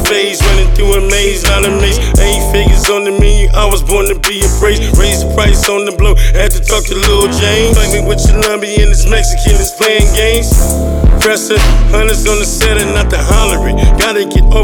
spades, running through a maze, not a maze. 8 figures on the menu, I was born to be appraised. Raise the price on the blow, had to talk to Lil James. Play me with Colombian, this Mexican is playing games. Pressure, hundreds on the set and not the hollering. Gotta get over